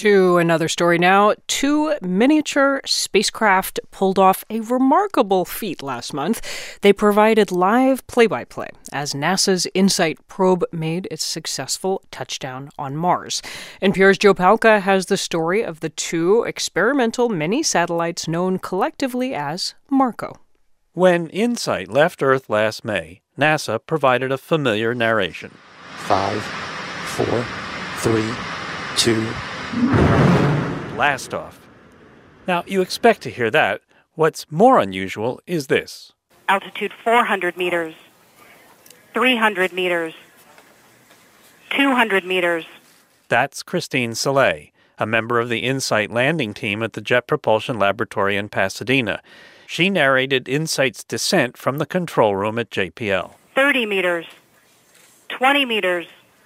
To another story now. Two miniature spacecraft pulled off a remarkable feat last month. They provided live play-by-play as NASA's InSight probe made its successful touchdown on Mars. NPR's Joe Palca has the story of the two experimental mini-satellites known collectively as MARCO. When InSight left Earth last May, NASA provided a familiar narration. 5, 4, 3, 2... Blast off. Now, you expect to hear that. What's more unusual is this. Altitude 400 meters, 300 meters, 200 meters. That's Christine Saleh, a member of the InSight landing team at the Jet Propulsion Laboratory in Pasadena. She narrated InSight's descent from the control room at JPL. 30 meters, 20 meters,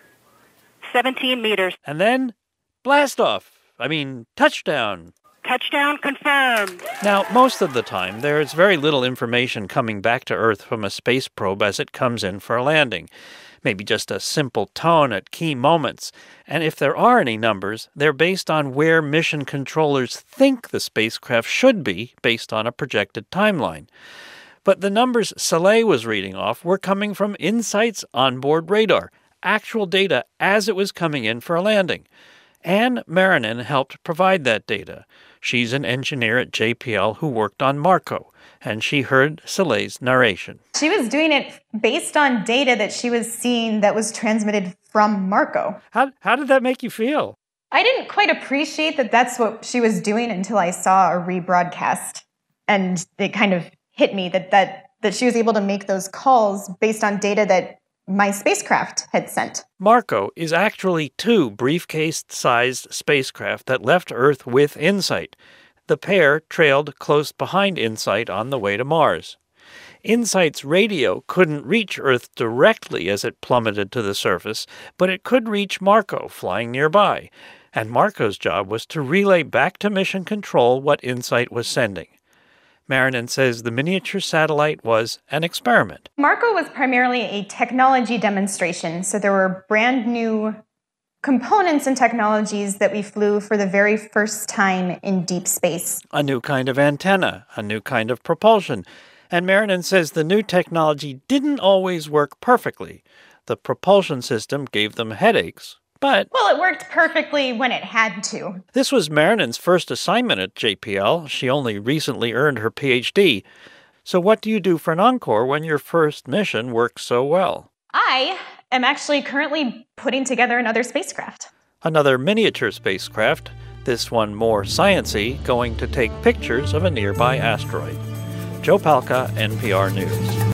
17 meters. And then, blast off. Touchdown. Touchdown confirmed. Now, most of the time, there is very little information coming back to Earth from a space probe as it comes in for a landing. Maybe just a simple tone at key moments. And if there are any numbers, they're based on where mission controllers think the spacecraft should be based on a projected timeline. But the numbers Saleh was reading off were coming from InSight's onboard radar, actual data as it was coming in for a landing. Anne Marinin helped provide that data. She's an engineer at JPL who worked on MARCO, and she heard Saleh's narration. She was doing it based on data that she was seeing that was transmitted from MARCO. How did that make you feel? I didn't quite appreciate that that's what she was doing until I saw a rebroadcast. And it kind of hit me that she was able to make those calls based on data that my spacecraft had sent. MARCO is actually two briefcase-sized spacecraft that left Earth with InSight. The pair trailed close behind InSight on the way to Mars. InSight's radio couldn't reach Earth directly as it plummeted to the surface, but it could reach MARCO flying nearby. And MARCO's job was to relay back to Mission Control what InSight was sending. Marinin says the miniature satellite was an experiment. MARCO was primarily a technology demonstration, so there were brand new components and technologies that we flew for the very first time in deep space. A new kind of antenna, a new kind of propulsion. And Marinin says the new technology didn't always work perfectly. The propulsion system gave them headaches. But well, it worked perfectly when it had to. This was Marinin's first assignment at JPL. She only recently earned her PhD. So what do you do for an encore when your first mission works so well? I am actually currently putting together another spacecraft. Another miniature spacecraft, this one more science-y, going to take pictures of a nearby asteroid. Joe Palca, NPR News.